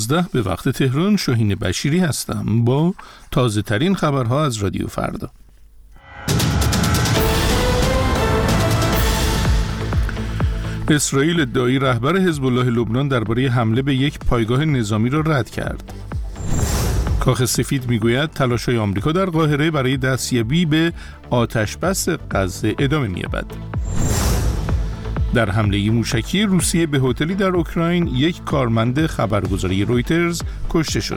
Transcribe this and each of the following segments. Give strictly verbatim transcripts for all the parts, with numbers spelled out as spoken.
به وقت تهران. شاهین بشیری هستم با تازه ترین خبرها از رادیو فردا. اسرائیل ادعای رهبر حزب الله لبنان درباره حمله به یک پایگاه نظامی را رد کرد. کاخ سفید میگوید تلاش‌های آمریکا در قاهره برای دستیابی به آتش‌بس غزه ادامه می‌یابد. در حمله موشکی روسیه به هتلی در اوکراین یک کارمند خبرگزاری رویترز کشته شد.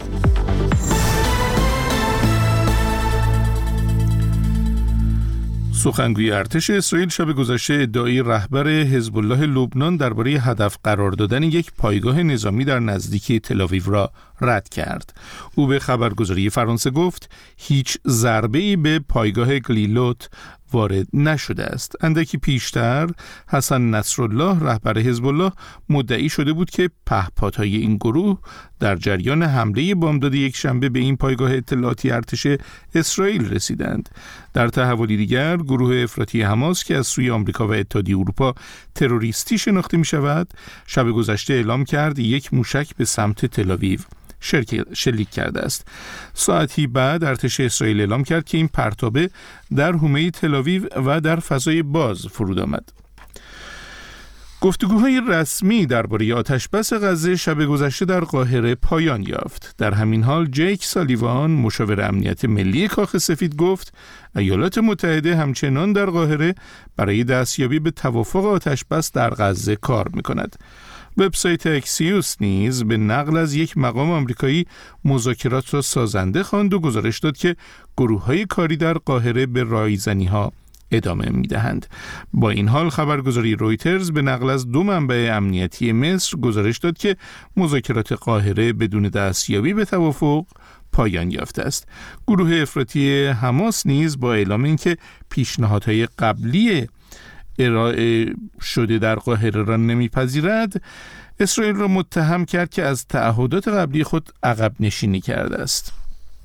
سخنگوی ارتش اسرائیل شب گذشته ادعای رهبر حزب الله لبنان درباره هدف قرار دادن یک پایگاه نظامی در نزدیکی تل‌آویو را رد کرد. او به خبرگزاری فرانسه گفت هیچ ضربه‌ای به پایگاه گلیلوت وارد نشده است. اندکی پیشتر حسن نصرالله رهبر حزب الله مدعی شده بود که پهپادهای این گروه در جریان حمله بامداد یک شنبه به این پایگاه اطلاعاتی ارتش اسرائیل رسیدند. در تحولی دیگر گروه افراطی حماس که از سوی آمریکا و اتحادیه اروپا تروریستی شناخته می شود شب گذشته اعلام کرد یک موشک به سمت تل‌آویو شلیک کرده است. ساعتی بعد ارتش اسرائیل اعلام کرد که این پرتابه در حومه تل‌آویو و در فضای باز فرود آمد. گفتگوهای رسمی درباره آتش‌بس غزه شب گذشته در قاهره پایان یافت. در همین حال جیک سالیوان مشاور امنیت ملی کاخ سفید گفت ایالات متحده همچنان در قاهره برای دستیابی به توافق آتش‌بس در غزه کار می‌کند. وبسایت اکسیوس نیز به نقل از یک مقام آمریکایی مذاکرات را سازنده خواند و گزارش داد که گروه‌های کاری در قاهره به رایزنی‌ها ادامه می‌دهند. با این حال خبرگزاری رویترز به نقل از دو منبع امنیتی مصر گزارش داد که مذاکرات قاهره بدون دستیابی به توافق پایان یافته است. گروه افراطی حماس نیز با اعلام اینکه پیشنهادهای قبلی ارائه شده در قاهره را نمیپذیرد، اسرائیل را متهم کرد که از تعهدات قبلی خود عقب نشینی کرده است.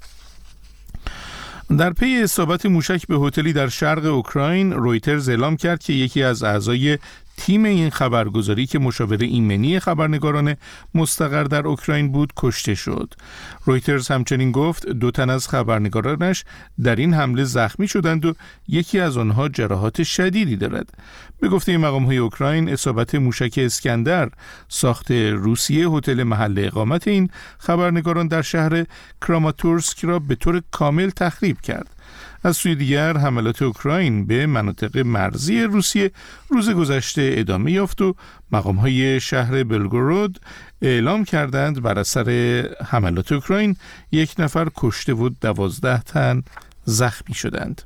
در پی اصابت موشک به هتلی در شرق اوکراین، رویترز اعلام کرد که یکی از اعضای تیم این خبرگزاری که مشاور ایمنی خبرنگاران مستقر در اوکراین بود کشته شد. رویترز همچنین گفت دو تن از خبرنگارانش در این حمله زخمی شدند و یکی از آنها جراحات شدیدی دارد. به گفته مقام‌های اوکراین، اصابت موشک اسکندر ساخت روسیه هتل محل اقامت این خبرنگاران در شهر کراماتورسک را به طور کامل تخریب کرد. از سوی دیگر حملات اوکراین به مناطق مرزی روسیه روز گذشته ادامه یافت و مقام‌های شهر بلگورود اعلام کردند بر اثر حملات اوکراین یک نفر کشته و دوازده تن زخمی شدند.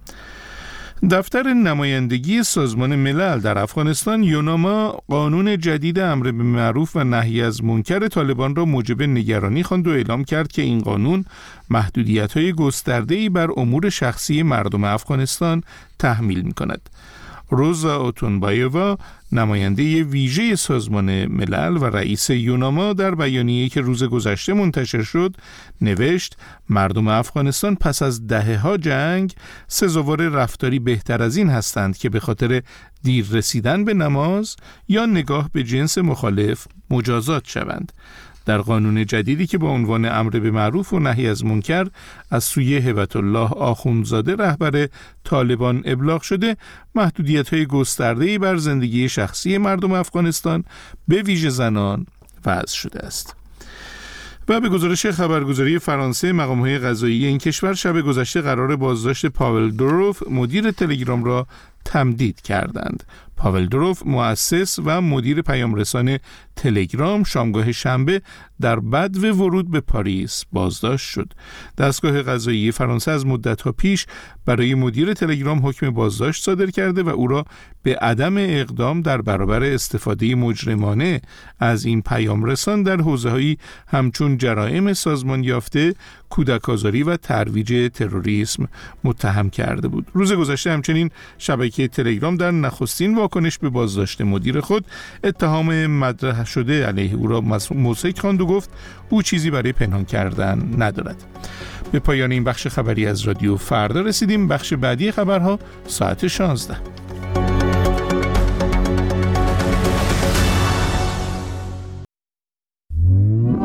دفتر نمایندگی سازمان ملل در افغانستان یوناما قانون جدید امر به معروف و نهی از منکر طالبان را موجب نگرانی خواند و اعلام کرد که این قانون محدودیت‌های گسترده‌ای بر امور شخصی مردم افغانستان تحمیل می‌کند. روزا اوتونبایووا نماینده ویژه سازمان ملل و رئیس یوناما در بیانیه‌ای که روز گذشته منتشر شد نوشت مردم افغانستان پس از دهه‌ها جنگ سزاوار رفتاری بهتر از این هستند که به خاطر دیر رسیدن به نماز یا نگاه به جنس مخالف مجازات شوند. در قانون جدیدی که با عنوان امر به معروف و نهی از منکر از سوی هبت الله آخوندزاده رهبر طالبان ابلاغ شده، محدودیت‌های گسترده‌ای بر زندگی شخصی مردم افغانستان به ویژه زنان وضع شده است. و به گزارش خبرگزاری فرانسه، مقام‌های قضایی این کشور شب گذشته قرار بازداشت پاول دوروف مدیر تلگرام را تمدید کردند. پاول دوروف مؤسس و مدیر پیامرسان تلگرام شامگاه شنبه در بدو ورود به پاریس بازداشت شد. دستگاه قضایی فرانسه از مدت‌ها پیش برای مدیر تلگرام حکم بازداشت صادر کرده و او را به عدم اقدام در برابر استفاده مجرمانه از این پیامرسان در حوزه‌هایی همچون جرائم سازمان یافته، کودک‌آزاری و ترویج تروریسم متهم کرده بود. روز گذشته همچنین شبکه تلگرام در نخستین واکنش به بازداشت مدیر خود اتهام مطرح شده علیه او را موثق خواند و گفت او چیزی برای پنهان کردن ندارد. به پایان این بخش خبری از رادیو فردا رسیدیم. بخش بعدی خبرها ساعت شانزده.